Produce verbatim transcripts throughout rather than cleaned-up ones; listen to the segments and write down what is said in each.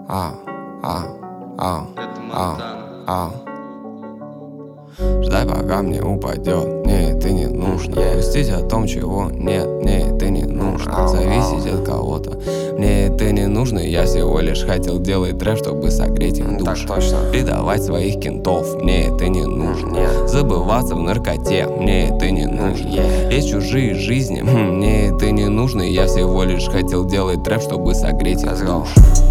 а, а, а, Это а, Монтана. а. Ждай, пока мне упадет, мне это не нужно. Грустить о том, чего нет, мне это не нужно. Зависеть от кого-то, мне это не нужно. Я всего лишь хотел делать трэп, чтобы согреть их душу. Предавать своих кентов, мне это не нужно. Забываться в наркоте, мне это не нужно. Есть чужие жизни, мне это не нужно. Я всего лишь хотел делать трэп, чтобы согреть их душу.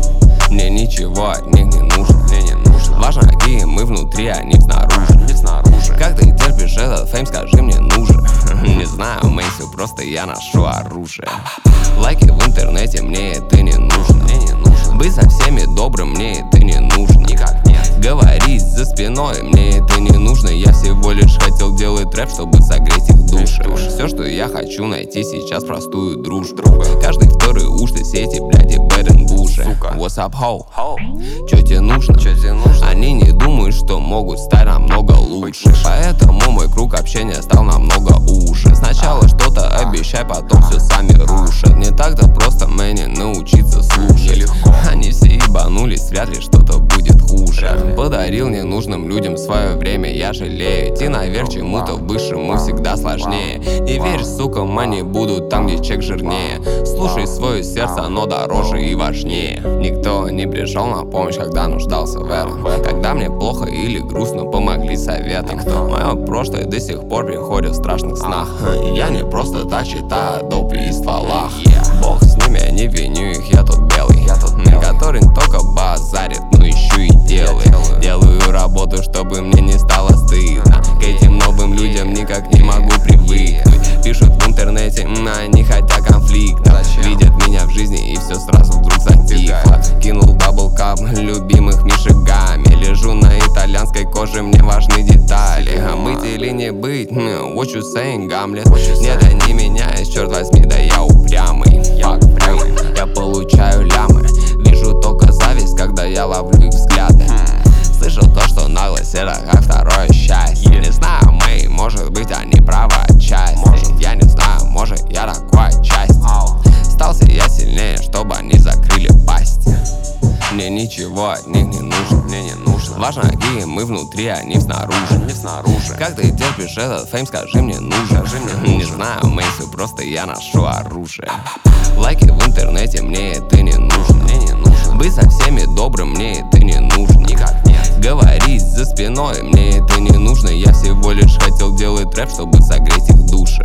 Мне ничего от них не нужно, мне не нужно. Важно, какие мы внутри, а не снаружи, не снаружи. Как ты терпишь этот фейм, скажи, мне нужен. Не знаю, Мэйсю, просто я ношу оружие. Лайки в интернете, мне это не нужно, мне не нужно. Быть со всеми добрым, мне это не нужно, никак нет. Говорить за спиной, мне это не нужно. Я всего лишь хотел делать рэп, чтобы согреть их души. Все, что я хочу найти сейчас, простую дружбу. Каждый второй уж ты сети, бляди, бэдэн буши. What's up, ho? Чё тебе нужно? Чё тебе нужно? Они не думают, что могут стать намного лучше. Поэтому мой круг общения стал намного уже. Сначала что-то обещай, потом все сами рушат. Не так-то просто мне научиться слушать. Они все ебанулись, вряд ли что-то будет хуже. Подарил ненужным людям свое время, я жалею. Идти наверх чему-то высшему всегда сложнее. Не верь, сука, они будут там, где чек жирнее. Слушай свое сердце, оно дороже и важнее. Никто не пришел на помощь, когда нуждался в этом. Когда мне плохо или грустно, помогли советом. Мое прошлое до сих пор приходит в страшных снах. Я не просто так читаю доп и стволах. Бог с ними, я не виню их, я тут белый, я тут который не только базарит, но еще и делает. Делаю работу, чтобы мне не стало стыдно. К этим новым людям никак не могу привыкнуть. Пишут в интернете, они хотят конфликта. Видят меня в жизни и все сразу вдруг затихло. Кинул даблкап любимых мишигами. Лежу на итальянской коже, мне важны детали. А быть или не быть, what you saying, Гамлет? Нет, я не меняюсь, черт возьми, да я упрямый. Фак, я получаю лямы. Вижу только зависть, когда я ловлю их взгляды. Слышал то, что наглость это как второе счастье. Не знаю, Мэй, может быть они правы отчасти. Я не знаю, может я такой отчасти. Стался я сильнее, чтобы они закрыли пасть. Мне ничего от них не нужно, мне не нужно. Важно, какие мы внутри, а не снаружи, не снаружи. Как ты терпишь этот фейм, скажи, мне нужен. Не знаю, Мэйсю, просто я ношу оружие. Лайки в интернете, мне это не нужно, мне не нужно. Быть со всеми добрым, мне это не нужно, никак нет. Говорить за спиной, мне это не нужно. Я всего лишь хотел делать рэп, чтобы согреть их души.